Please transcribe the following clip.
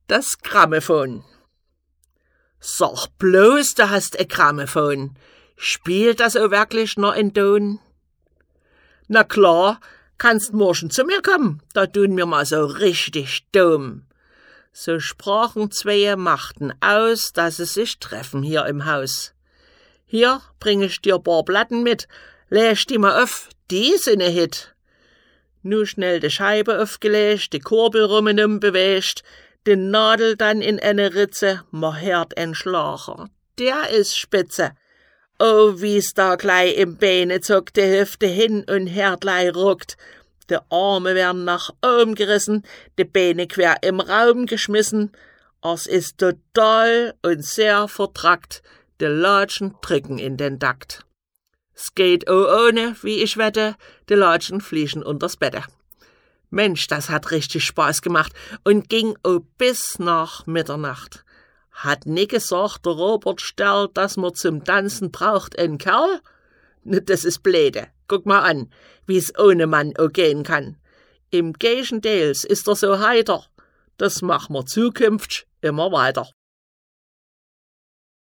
Das Grammophon. Sag bloß, du hast ein Grammophon. Spielt das auch wirklich noch in Ton? Na klar, kannst morgen zu mir kommen, da tun wir mal so richtig dumm. So sprachen zwei, machten aus, dass sie sich treffen hier im Haus. Hier bring ich dir paar Platten mit, leg die mal auf, die sind ein Hit. Nu schnell die Scheibe aufgelegt, die Kurbel rummenum bewegt, die Nadel dann in eine Ritze, man hört ein Schlager, der ist spitze. Oh, wie's da gleich im Beine zuckt, die Hüfte hin und her gleich ruckt. Die Arme werden nach oben gerissen, die Beine quer im Raum geschmissen. Es ist total und sehr vertrackt, die Latschen drücken in den Takt. Es geht auch ohne, wie ich wette, die Latschen fliegen unters Bette. Mensch, das hat richtig Spaß gemacht und ging auch bis nach Mitternacht. Hat nie gesagt der Robert Sterl, dass man zum Tanzen braucht einen Kerl? Das ist blöde. Guck mal an, wie's ohne Mann auch gehen kann. Im Gegenteil ist er so heiter. Das machen wir zukünftig immer weiter.